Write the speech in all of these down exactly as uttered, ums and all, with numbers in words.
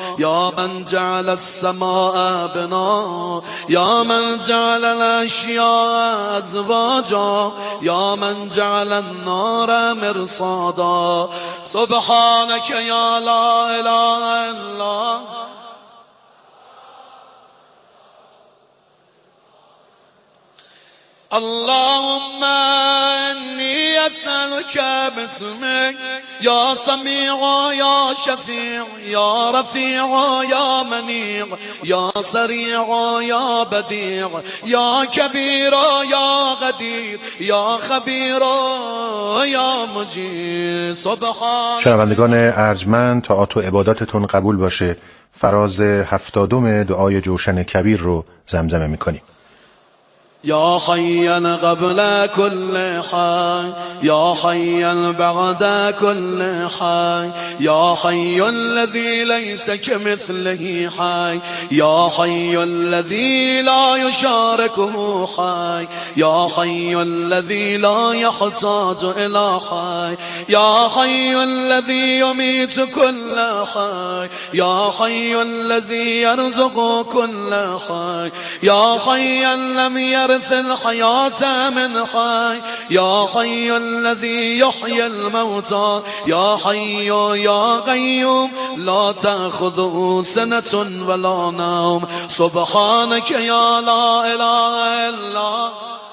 يا من جعل السماء بنا، يا من جعل الأشياء أزواجا، يا من جعل النار مرصادا. سبحانك يا لا إله إلا اللهم إني أسألك باسمك يا سميع يا شفيع يا رفيع يا منيع يا سريع يا بديع يا كبير يا قدير يا خبير يا مجير. سبحان. شنوندگان ارجمند، طاعات و عباداتتون قبول باشه. فراز هفتادم دعای جوشن کبیر رو زمزمه میکنیم. يا حيا قبل كل حي، يا حيا بعد كل حي، يا حي الذي ليس كمثله حي، يا حي الذي لا يشاركه حي، يا حي الذي لا يحتاج إلى حي، يا حي الذي يميت كل حي، يا حي الذي يرزق كل حي، يا حي لم يرزق الحياة من حي، يا حي الذي يحيي الموتى، يا حي يا قيوم لا تأخذه سنة ولا نوم. سبحانك يا لا إله إلا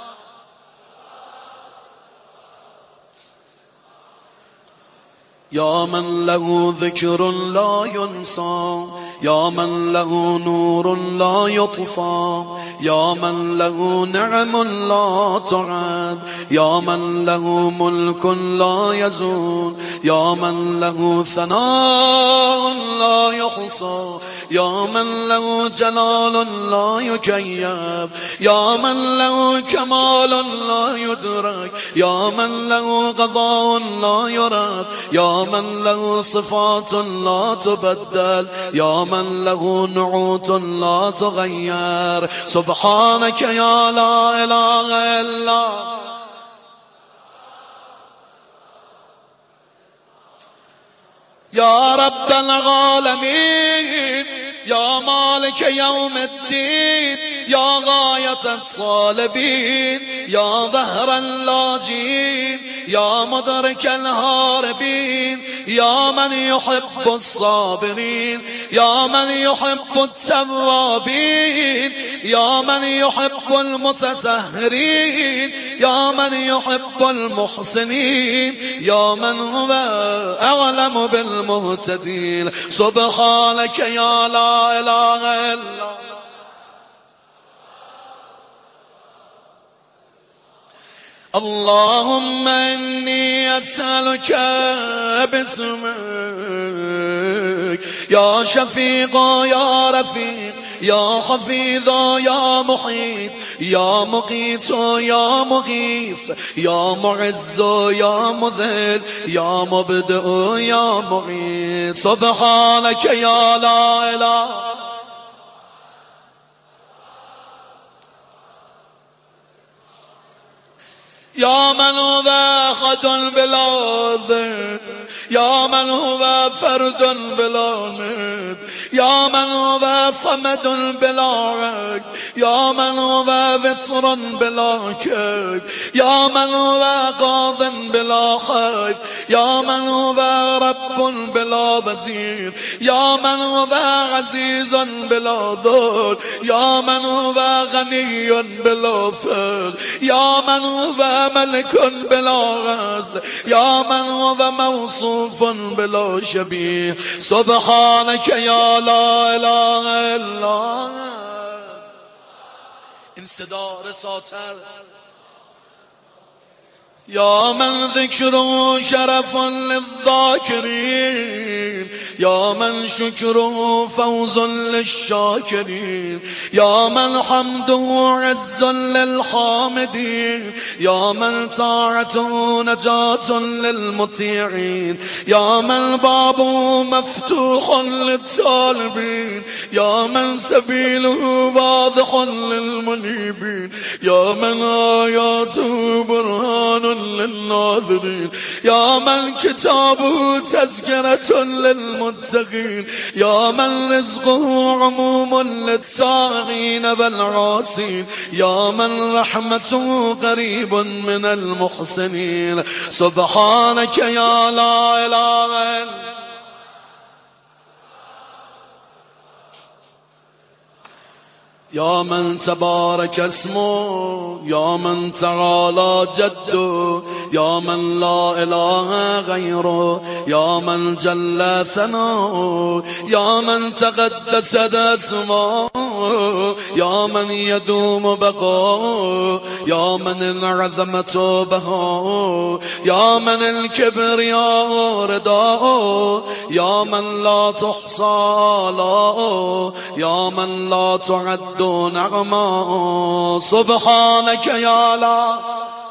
يا من له ذكر لا ينسى، يا من له نور لا يطفى، يا من له نعم لا تعد، يا من له ملك لا يزول، يا من له ثناء لا يحصى، يا من له جلال لا يكيف، يا من له كمال لا يدرك، يا من له قضاء لا يرد، يا من له صفات لا تبدل، يا من له نعوت لا تغير. سبحانك يا لا إله إلا يا رب العالمين، يا مالك يوم الدين، يا غاية الطالبين، يا ظهر اللاجين، يا مدرك الهاربين، يا من يحب الصابرين، يا من يحب التوابين، يا من يحب المتطهرين، يا من يحب المحسنين، يا من هو أعلم بالمهتدين. سبحانك يا لا إله إلا اللهم إني أسألك باسمك يا شفيق يا رفيق يا حفيظ يا محيط يا مقيت يا مغيث يا معز يا مذل يا مبدئ يا معيد. سبحانك يا لا إله يا من هو أحد بلا ضد، يا من هو فرد بلا ند، يا من هو صمد بلا رد، يا من هو وتر بلا كيف، يا من هو قاض بلا خيف، يا من هو رب بلا وزير، يا من هو عزيز بلا ذل، يا من هو غني بلا فقر، يا من هو ملك بلا غزل، يا من هو موصوف بلا شبيه. سبحانك يا لا اله الا این صدا رساتر يا من ذكره شرف للذاكرين، يا من شكره فوز للشاكرين، يا من حمده عز للحامدين، يا من طاعته نجاة للمطيعين، يا من بابه مفتوح للطالبين، يا من سبيله واضح للمنيبين، يا من آياته برهان للناظرين يا من كتابه تذكرة للمتقين يا من رزقه عموم للطاغين والعاصين يا من رحمته قريب من المحسنين سبحانك يا لا إله إلا يا من تبارك اسمه يا من تعالى جده يا من لا إله غيره يا من جل ثناؤه يا من تقدست اسمه يا من يدوم بقاؤه يا من العظمة بهاؤه يا من الكبرياء رداؤه يا من لا تحصى آلاؤه يا من لا تعد نعماؤه سبحانك يا لا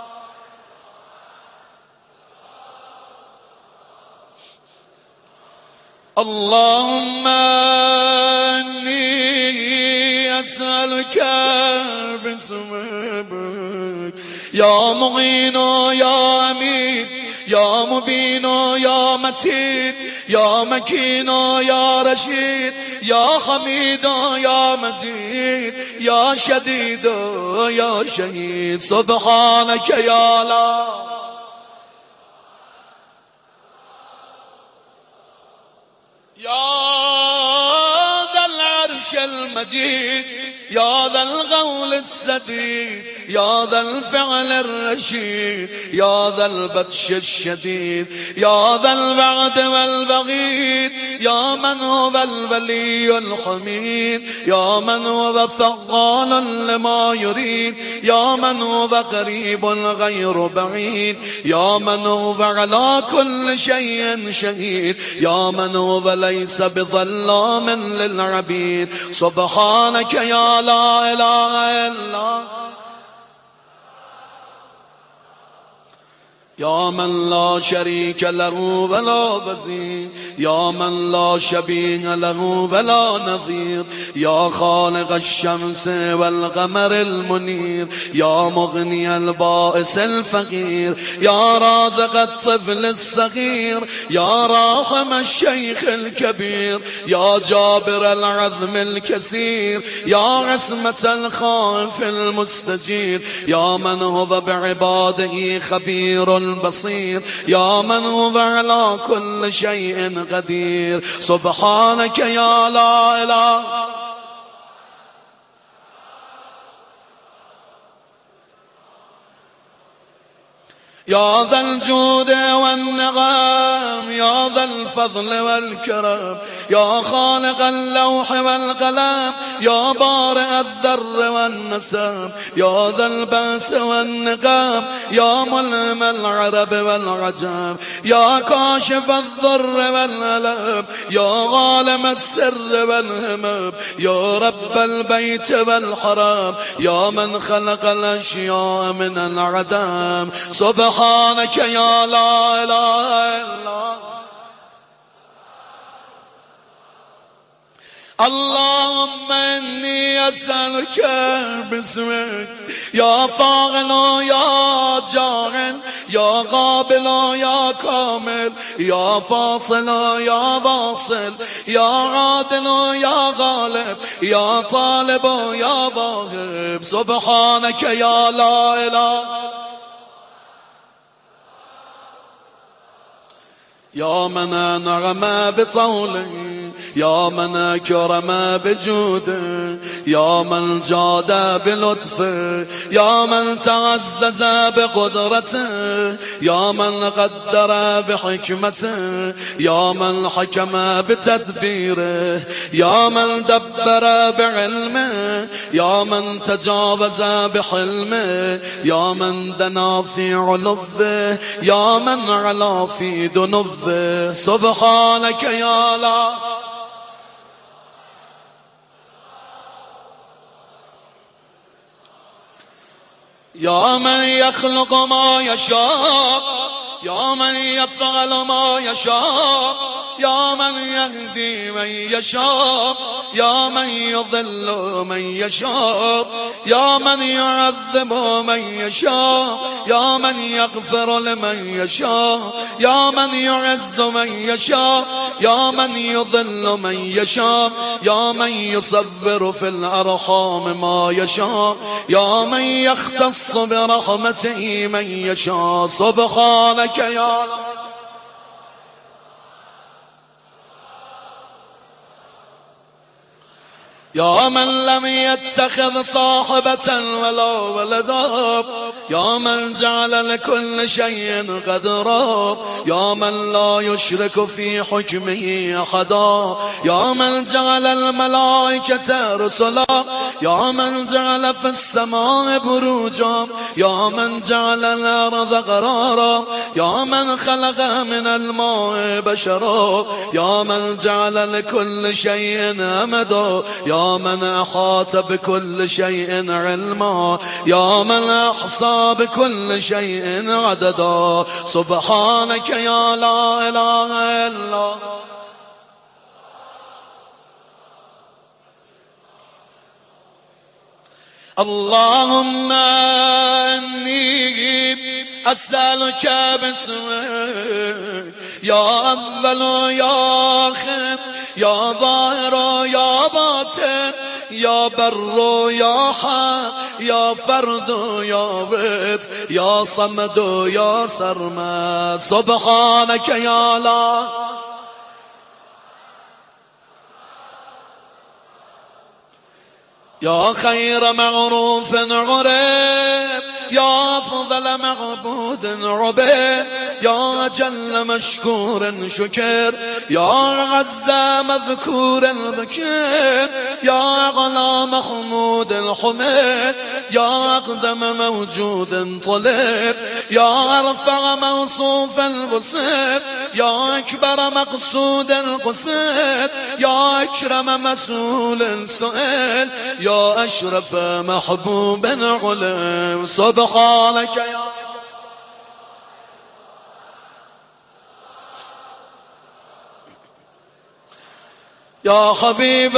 اللهم إني أسألك باسمك يا معين يا أمين يا مبين يا متين يا مكين يا رشيد يا حميد يا مجيد يا شديد يا شهيد سبحانك يا لا يا ذا العرش المجيد يا ذا القول السديد يا ذا الفعل الرشيد يا ذا البطش الشديد يا ذا البعد والبغيد يا من هو الولي الحميد يا من هو فعال لما يريد يا من هو قريب غير بعيد يا من هو على كل شيء شهيد يا من هو ليس بظلام للعبيد سبحانك يا لا إله إلا يا من لا شريك له ولا وزير يا من لا شبيه له ولا نظير يا خالق الشمس والقمر المنير يا مغني البائس الفقير يا رازق الطفل الصغير يا راحم الشيخ الكبير يا جابر العظم الكثير يا عصمة الخائف المستجير يا من هو بعباده خبير بصير يا من هو على كل شيء قدير سبحانك يا لا إله يا ذا الجود والنعم يا ذا الفضل والكرم يا خالق اللوح والقلم يا بارئ الذر والنسم يا ذا الباس والنقام يا ملهم العرب والعجم يا كاشف الضر والألم يا عالم السر والهمم يا رب البيت والحرام يا من خلق الأشياء من العدم سبحانك سبحانك يا لا إله إلا اللهم إني أسألك باسمك يا فاعل يا جاعل يا قابل يا كامل يا فاصل يا واصل يا عادل يا غالب يا طالب يا واهب سبحانك يا لا إله يا من أنعم بطوله يا من أكرم بجوده يا من جاد بلطفه يا من تعزز بقدرته يا من قدر بحكمته يا من حكم بتدبيره يا من دبر بعلمه يا من تجاوز بحلمه يا من دنا في علوه يا من علا في دنوه سبحانك يا لا يا من يخلق ما يشاء يا من يفعل ما يشاء يا من يهدي من يشاء يا من يضل من يشاء يا من يعذب من يشاء يا من يغفر لمن يشاء يا من يعز من يشاء يا من يضل من يشاء يا من يصبر في الأرحام ما يشاء يا من يختص برحمته من يشاء سبحانك يا الله. يا من لم يتخذ صاحبة ولا ولدا يا من جعل لكل شيء قدرا يا من لا يشرك في حكمه أحدا يا من جعل الملائكة رسلا يا من جعل في السماء بروجا يا من جعل الأرض قرارا يا من خلق من الماء بشرا يا من جعل لكل شيء أمدا يا من أحاط بكل شيء علما يا من أحصى بكل شيء عددا سبحانك يا لا إله إلا اللهم إني أسألك باسمك يا أول يا آخر يا ظاهر يا باطن يا بر يا حق يا فرد يا وتر يا صمد يا سرمد سبحانك يا الله. يا خير معروف عرف يا أفضل معبود عبد يا أجل مشكور شكر يا أعز مذكور ذكر يا أعلى محمود الحمد يا أقدم موجود طلب يا أرفع موصوف الوصف يا أكبر مقصود القصد يا أكرم مسؤول سؤال يا أشرف محبوب علم سبحانك يا يا حبيب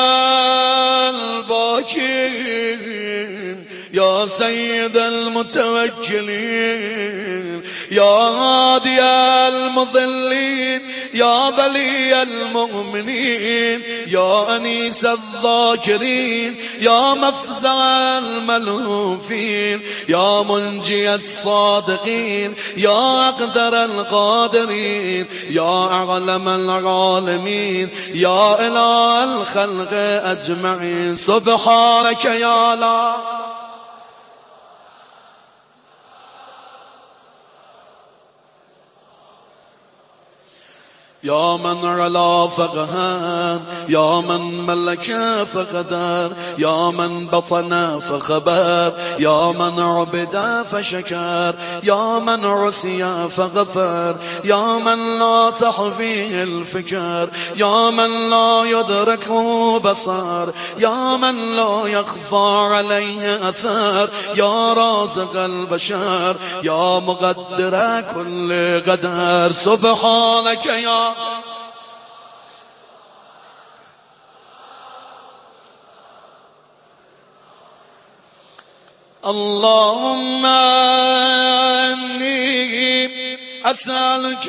الباكين يا سيد المتوكلين يا هادي المضلين يا بلي المؤمنين يا أنيس الذاكرين يا مفزع الملهوفين يا منجي الصادقين يا أقدر القادرين يا أعلم العالمين يا إله الخلق أجمعين سبحانك يا الله. يا من علا فقهر يا من ملك فقدر يا من بطن فخبر يا من عبد فشكر يا من عصي فغفر يا من لا تحفيه الفكر يا من لا يدركه بصر يا من لا يخفى عليه أثر يا رازق البشر يا مقدر كل قدر سبحانك يا اللهم إني أسألك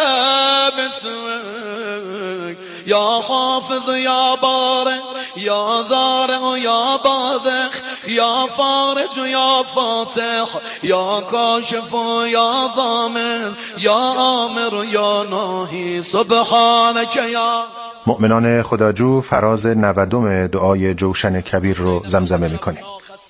باسمك يا حافظ يا بارئ يا ذارع يا باذخ يا فارج يا فاتح يا كاشف يا ضامن يا آمر يا ناهی سبحانك يا. مؤمنان خداجو فراز نودم دعای جوشن کبیر رو زمزمه میکنیم.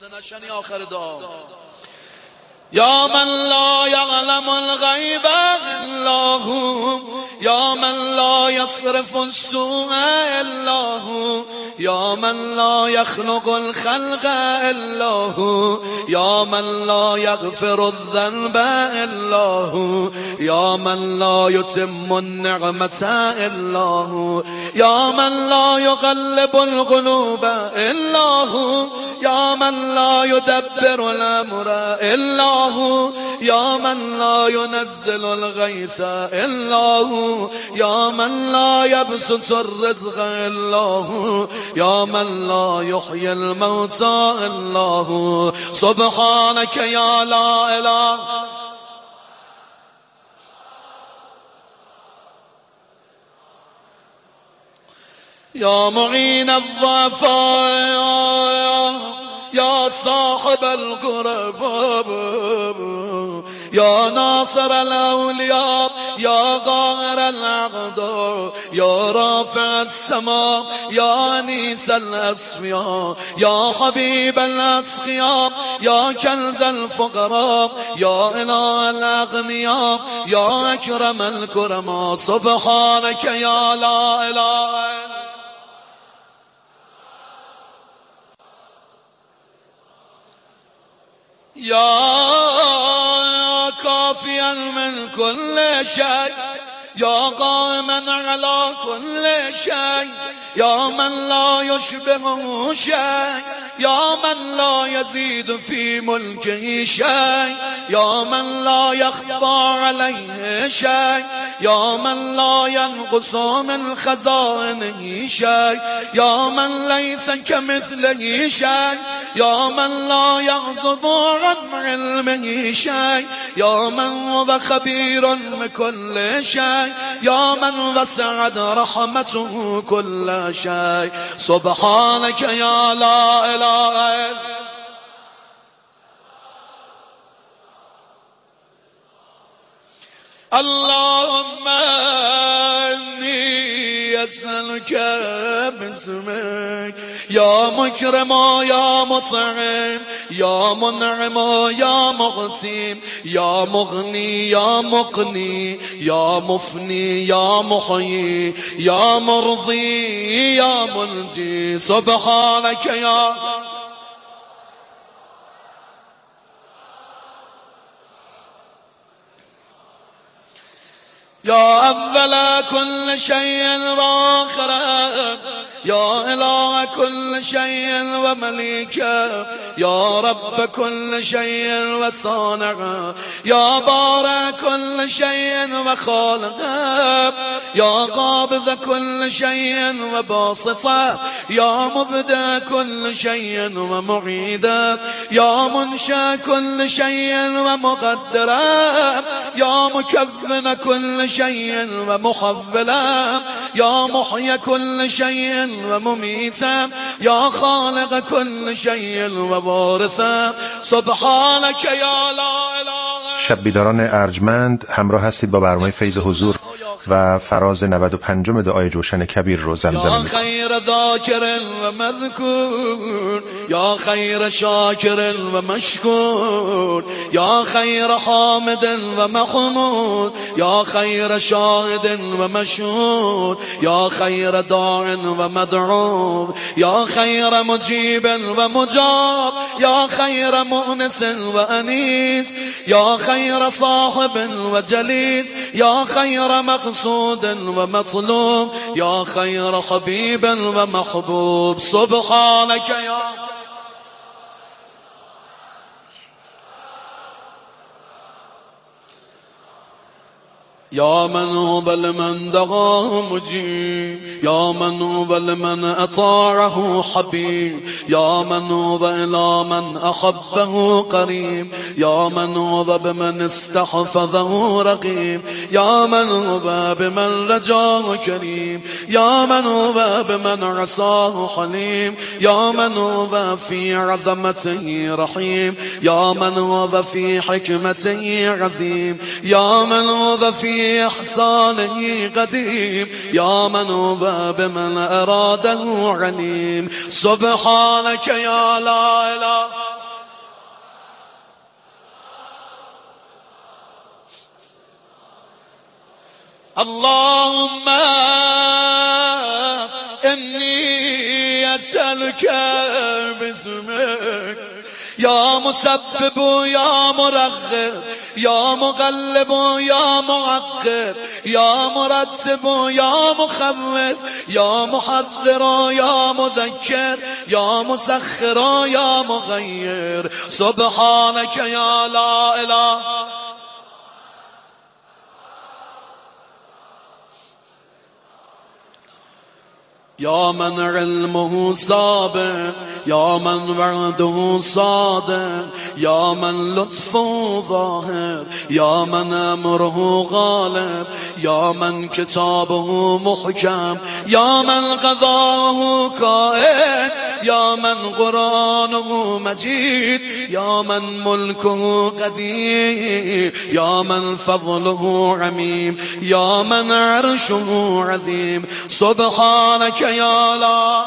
يا من لا يعلم الغيب إلا هو يا من لا يصرف السوء إلا هو يا من لا يخلق الخلق إلا هو يا من لا يغفر الذنب إلا هو يا من لا يتم النعمة إلا هو يا من لا يقلب القلوب إلا هو يا من لا يدبر الأمر إلا هو، يا من لا ينزل الغيث إلا هو، يا من لا يبسط الرزق إلا هو، يا من لا يحيي الموتى إلا هو. سبحانك يا لا إله يا معين الضعفاء، يا صاحب القرب، يا ناصر الأولياء، يا قاهر الأعداء، يا رافع السماء، يا أنيس الأصفياء، يا حبيب الأتقياء، يا كنز الفقراء، يا إله الأغنياء، يا أكرم الكرماء. سبحانك يا لا إله يا كافيا من كل شيء، يا قائما على كل شيء، يا من لا يشبهه شيء، يا من لا يزيد في ملكه شيء، يا من لا يخفى عليه شيء، يا من لا ينقص من خزائنه شيء، يا من ليس كمثله شيء، يا من لا يغضب عن علمه شيء، يا من هو خبير بكل شيء، يا من وسعت رحمته كل شيء. سبحانك يا لا إله إلا اللهم إني أسألك باسمك يا مكرم يا مطعم يا منعم يا مغتيم يا مغني يا مقني يا مفني يا محيي يا مرضي يا منجي. سبحانك يا يا أول كل شيء وآخره، يا إله كل شيء ومليكه، يا رب كل شيء وصانعه، يا بارئ كل شيء وخالقه، يا قابض كل شيء وباسطه، يا مبدأ كل شيء ومعيده، يا منشأ كل شيء ومقدره، يا مكفن كل شيء ومحوله، يا محيي كل شيء ومميتا، يا خالق كل شيء ووارثا. سبحانك يا لا اله. شب بیداران ارجمند، همراه هستید با برنامه فیض حضور و فراز نود و پنجم دعای جوشن کبیر رو زمزمه می‌کنیم. یا خیر ذاکر و مذکور، یا خیر شاکر و مشکور، یا خیر حامد و محمود، یا خیر شاهد و مشهود، یا خیر داع و مدعو، یا خیر مجیب و مجاب، یا خیر مؤنس و انیس، یا خیر صاحب و جلیس، یا خیر مقصود و مطلوب، یا خیر حبیب و محبوب. سبحانك یا يا من هو لمن دعاه مجيب، يا من هو لمن أطاعه حبيب، يا من هو إلى من أحبه قريب، يا من هو بمن استحفظه رقيب، يا من هو بمن رجاه كريم، يا من هو بمن عصاه حليم، يا من هو في عظمته رحيم، يا من هو في حكمته عظيم، يا من هو في إحسانه قديم، يا من هو بمن أراده عليم. سبحانك يا لا إله. اللهم إني أسألك باسمك یا مسبب یا مرغب یا مقلب یا معقب یا مرتب یا مخوف یا محذر یا مذکر یا مسخر یا مغیر سبحانك یا لا اله یا من علمه سابق یا من وعده صادق یا من لطفه ظاهر یا من امره غالب یا من کتابه محکم یا من قضاءه کائن یا من قرآنه مجید یا من ملکه قدیم یا من فضله عمیم یا من عرشه عظیم سبحانك یا لا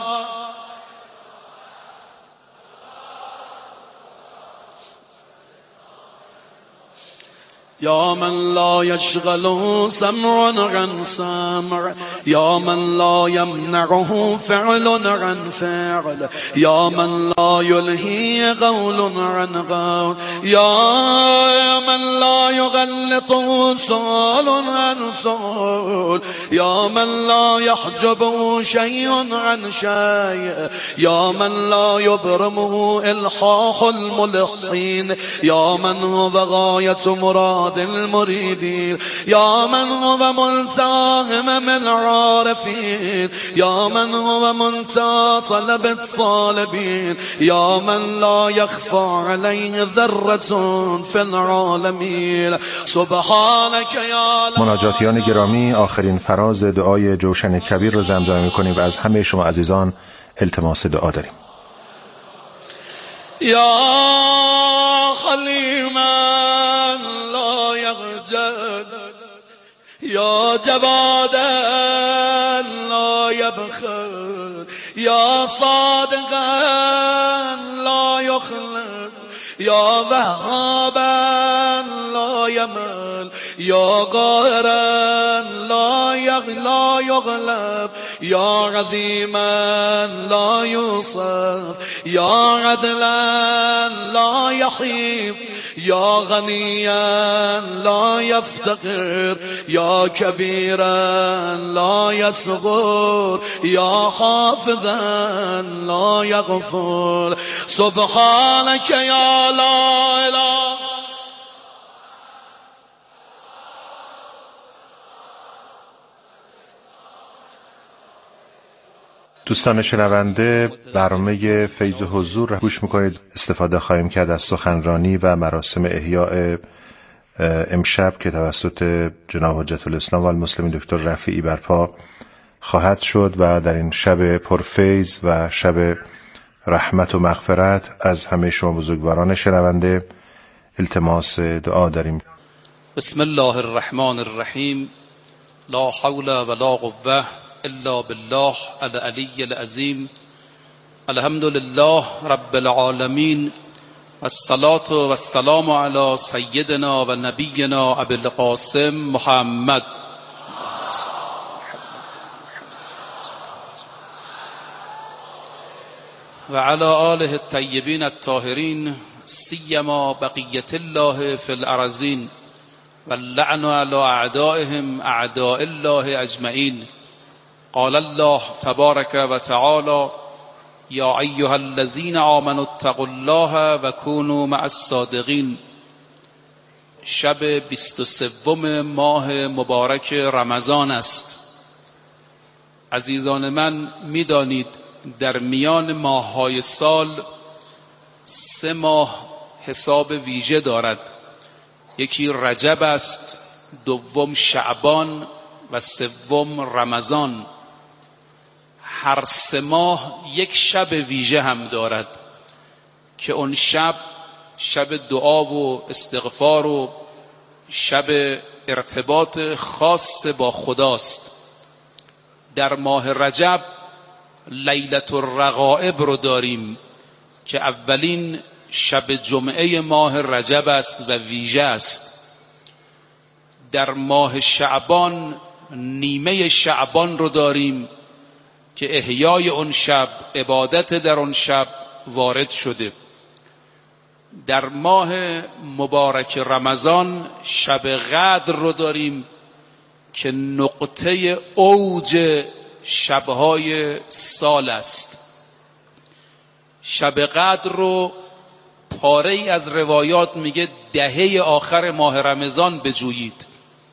یا من لا يشغله سمع عن سمع یا من لا يمنعه فعل عن فعل یا من لا يلهي قول عن قول یا من لا يغلطه سؤال عن سؤال یا من لا يحجبه شيء عن شيء یا من لا يبرمه الحاح الملحين یا من هو غاية مراد المريدين يا من هو منتهى من العارفين يا من هو منتهى طلب الطالبين يا من لا يخفى عليه ذرة في العالمين سبحانك يا لا. مناجاتیان گرامی، آخرین فراز دعای جوشن کبیر رو زمزمه می‌کنیم و از همه شما عزیزان التماس دعا داریم. یا خلیما لا یخجل یا جوادا لا یبخل یا صادقا لا یخلق یا وهابا لا یمل یا قاهرا لا یغلب یا عظیما لا یوصف یا عدلا لا یحیف یا غنیا لا یفتقر یا کبیرا لا یصغر یا حافظا لا یغفل سبحانك یا لا اله. دوستان شنونده، برنامه فیض حضور را گوش میکنید. استفاده خواهیم کرد از سخنرانی و مراسم احیاء امشب که توسط جناب حجت الاسلام و المسلمین دکتر رفیعی برپا خواهد شد و در این شب پرفیض و شب رحمت و مغفرت از همه شما بزرگواران شنونده التماس دعا داریم. بسم الله الرحمن الرحیم. لا حول ولا قوة الا بالله العلی العظیم. الحمد لله رب العالمین والصلاة والسلام على سیدنا و نبینا ابی القاسم محمد و على آله الطیبین الطاهرین سیما بقیة الله فی الارضین واللعن على اعدائهم اعداء الله اجمعین. قال الله تبارك وتعالى یا ایها الذین آمنوا اتقوا الله و كونوا مع الصادقین. شب بیست و سوم ماه مبارک رمضان است. عزیزان من، میدانید در میان ماه‌های سال سه ماه حساب ویژه دارد. یکی رجب است، دوم شعبان و سوم رمضان. هر سه ماه یک شب ویژه هم دارد که اون شب شب دعا و استغفار و شب ارتباط خاص با خداست. در ماه رجب لیلة الرغائب رو داریم که اولین شب جمعه ماه رجب است و ویژه است. در ماه شعبان نیمه شعبان رو داریم که احیای اون شب، عبادت در اون شب وارد شده. در ماه مبارک رمضان شب قدر رو داریم که نقطه اوج شبهای سال است. شب قدر رو پاره ای از روایات میگه دهه آخر ماه رمضان بجویید.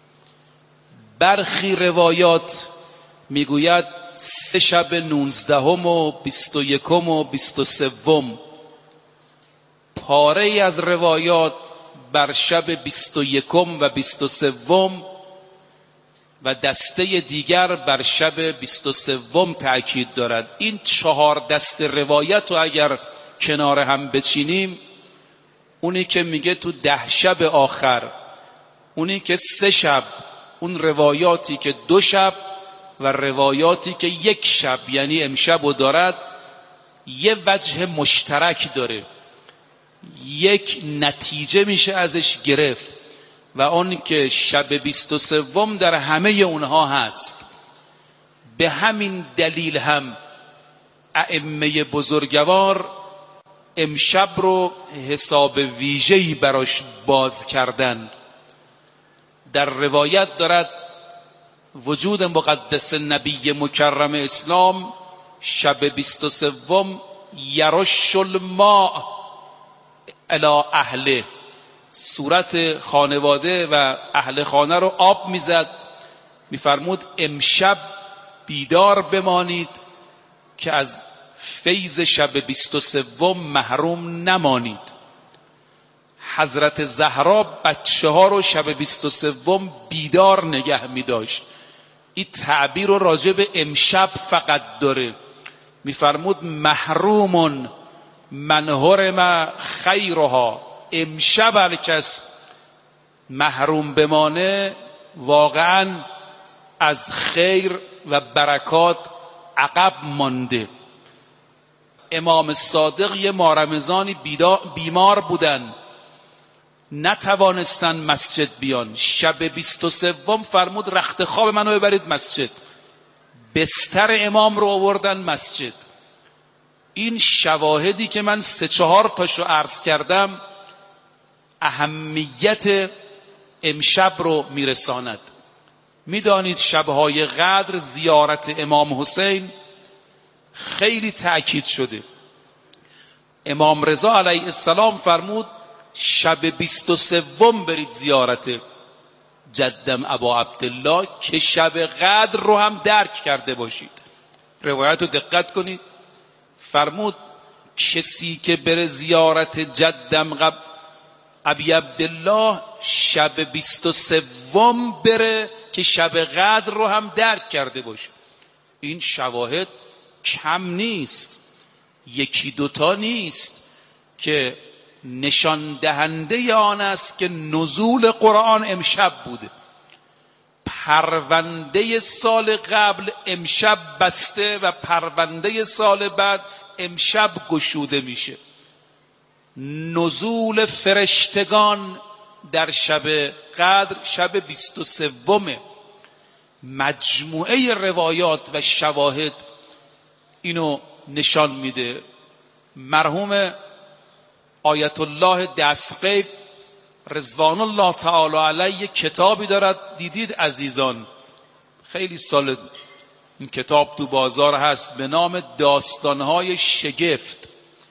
برخی روایات میگوید سه شب نونزدهم و بیست و یکم و بیست و سوم. پاره ای از روایات بر شب بیست و یکم و بیست و سوم و دسته دیگر بر شب بیست و سوم تأکید دارد. این چهار دسته روایت رو اگر کنار هم بچینیم، اونی که میگه تو ده شب آخر، اونی که سه شب، اون روایاتی که دو شب و روایاتی که یک شب یعنی امشب رو دارد، یه وجه مشترک داره، یک نتیجه میشه ازش گرفت و اون که شب بیست و سوم در همه اونها هست. به همین دلیل هم ائمه بزرگوار امشب رو حساب ویژه‌ای براش باز کردند. در روایت دارد وجود مقدس نبی مکرم اسلام شب بیست و سوم یرش الماء الی اهله، صورت خانواده و اهل خانه رو آب میزد، میفرمود امشب بیدار بمانید که از فیض شب بیست و سوم محروم نمانید. حضرت زهرا بچه ها رو شب بیست و سوم بیدار نگه می داشت. این تعبیر رو راجع به امشب فقط داره. میفرمود محروم من حرم خیرها، امشب هر کس محروم بمانه واقعا از خیر و برکات عقب مانده. امام صادق یه ماه رمضانی بیمار بودن، نتوانستن مسجد بیان. شب بیست و سوم فرمود رخت خواب منو ببرید مسجد، بستر امام رو آوردن مسجد. این شواهدی که من سه چهار تاشو عرض کردم اهمیت امشب رو میرساند. میدانید شبهای قدر زیارت امام حسین خیلی تأکید شده. امام رضا علیه السلام فرمود شب بیست و سوم برید زیارت جدم ابا عبدالله که شب قدر رو هم درک کرده باشید. روایت رو دقت کنید. فرمود کسی که بره زیارت جدم قب ابی عبدالله شب بیست و سوم بره که شب قدر رو هم درک کرده باشه. این شواهد کم نیست، یکی دوتا نیست که نشان دهنده آن است که نزول قرآن امشب بوده. پرونده سال قبل امشب بسته و پرونده سال بعد امشب گشوده میشه. نزول فرشتگان در شب قدر شب بیست و سومه. مجموعه روایات و شواهد اینو نشان میده. مرحوم آیت الله دستغیب رضوان الله تعالی علیه کتابی دارد، دیدید عزیزان، خیلی سال این کتاب تو بازار هست، به نام داستانهای شگفت.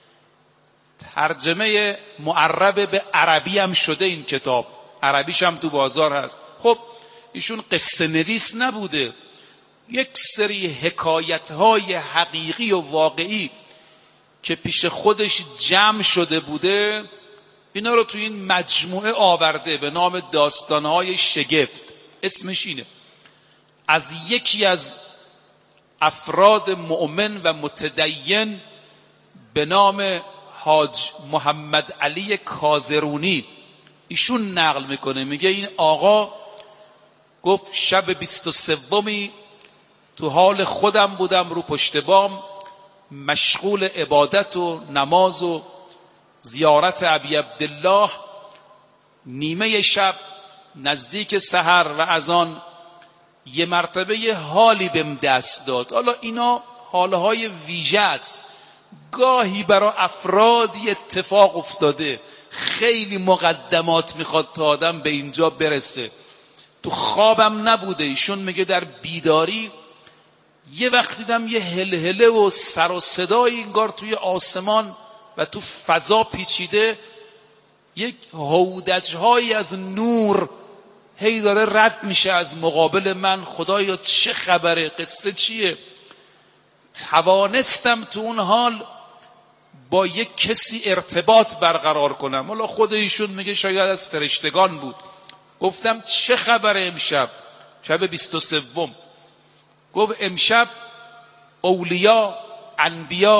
ترجمه معرب به عربی هم شده این کتاب، عربیش هم تو بازار هست. خب ایشون قصه نویس نبوده، یک سری حکایت‌های حقیقی و واقعی که پیش خودش جمع شده بوده اینا رو تو این مجموعه آورده به نام داستانهای شگفت. اسمش اینه. از یکی از افراد مؤمن و متدین به نام حاج محمد علی کازرونی ایشون نقل میکنه. میگه این آقا گفت شب بیست و سومی تو حال خودم بودم رو پشت بام، مشغول عبادت و نماز و زیارت ابی عبدالله. نیمه شب نزدیک سحر و اذان یه مرتبه یه حالی بهم دست داد. حالا اینا حالهای ویژه است، گاهی برای افرادی اتفاق افتاده، خیلی مقدمات میخواد تا آدم به اینجا برسه. تو خوابم نبوده، ایشون میگه در بیداری یه وقت دیدم یه هلهله و سر و صدای انگار توی آسمان و تو فضا پیچیده، یک هودج‌هایی از نور هی داره رد میشه از مقابل من. خدایا چه خبره، قصه چیه؟ توانستم تو اون حال با یک کسی ارتباط برقرار کنم. حالا خود ایشون میگه شاید از فرشتگان بود. گفتم چه خبره امشب؟ شب بیست و سوم. گفت امشب اولیا، انبیا